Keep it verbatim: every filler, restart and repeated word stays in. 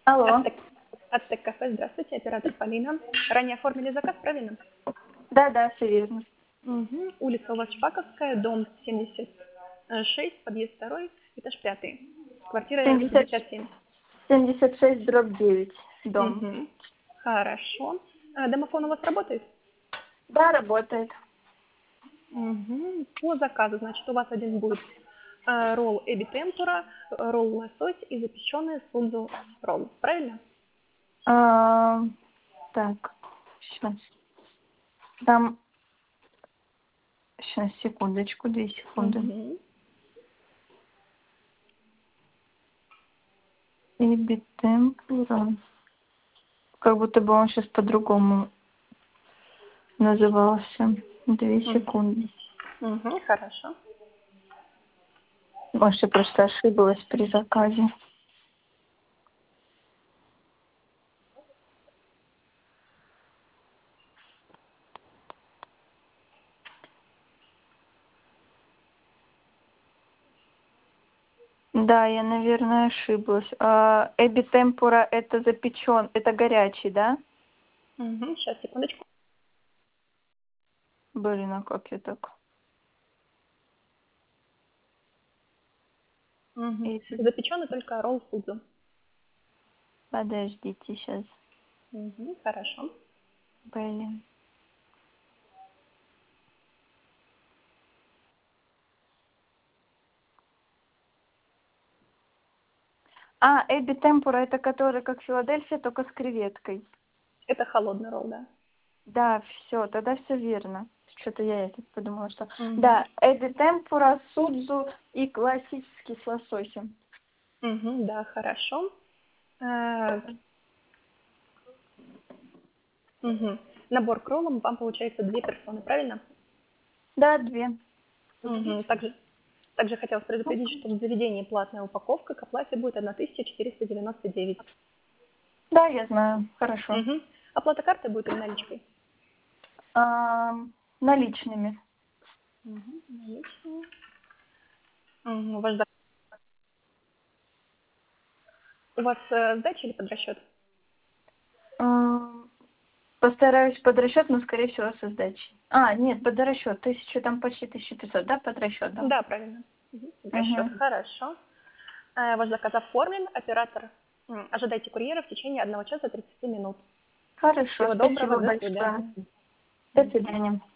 Алло. Ацтек, Ацтек кафе, здравствуйте, оператор Полина. Ранее оформили заказ, правильно? Да, да, все верно. Угу. Улица у вас Шпаковская, дом семьдесят шесть, подъезд второй, этаж пятый. Квартира семьдесят, пятьдесят семь. семьдесят шесть дробь девять, дом. Угу. Хорошо. А домофон у вас работает? Да, работает. Угу. По заказу, значит, у вас один будет э, ролл эби темпура, э, ролл лосось и запеченный судзу ролл. Правильно? А, так, сейчас. Там, сейчас, секундочку, две секунды. Угу. Эби темпура. Как будто бы он сейчас по-другому назывался. Две секунды. Угу. Хорошо. Может, я просто ошиблась при заказе. Да, я, наверное, ошиблась. А, эби темпура это запечен, это горячий, да? Угу. Сейчас, секундочку. Блин, а как я так? Угу. Эби... Запеченный только ролл судзу. Подождите, сейчас. Угу. Хорошо. Блин. А, эби темпура это который как Филадельфия, только с креветкой. Это холодный ролл, да? Да, все, тогда все верно. Что-то я это подумала, что... Угу. Да, эби темпура, судзу и классический с лососем. Угу. Да, хорошо. Э, угу. Набор к роллам вам получается две персоны, правильно? Да, две. Угу. Также, также хотелось предупредить, что в заведении платная упаковка к оплате будет тысяча четыреста девяносто девять. Да, я знаю. Хорошо. Угу. Оплата картой будет или наличкой? А, наличными. Угу. Наличные. Угу. Ваш зак- У вас э, сдача или под расчет? М, Постараюсь под расчет, но, скорее всего, со сдачей. А, нет, под расчет. Тысяча, там почти тысяча пятьсот, да, под расчет, да? Да, правильно. Угу. Под расчет. Угу. Хорошо. Э, Ваш заказ оформлен. Оператор, м, ожидайте курьера в течение одного часа тридцати минут. Хорошо, Всего доброго. спасибо До большое. свидания. До свидания.